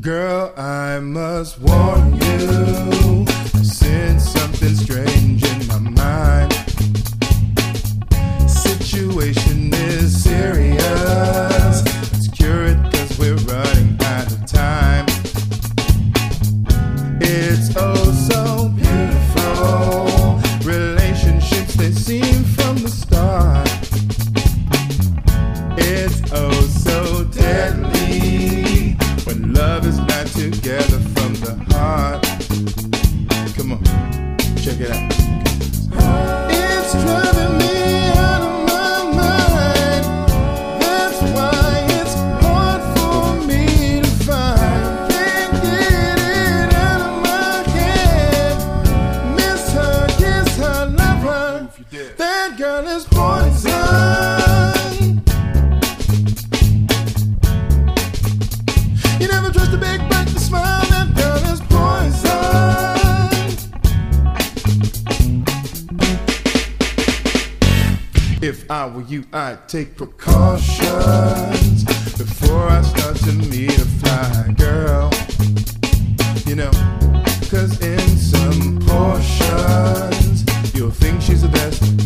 Girl, I must warn you, I sense something strange in my mind. Situation is serious. Let's cure it, 'cause we're running out of time. It's oh so beautiful. Relationships, they seem from the start. It's oh so deadly when love is not together from the heart. Come on, check it out. It's driving me out of my mind. That's why it's hard for me to find. Can't get it out of my head. Miss her, kiss her, love her. That girl is poison. You never trust a big back to smile. That girl is poison. If I were you, I'd take precautions before I start to meet a fly girl. You know, 'cause in some portions you'll think she's the best,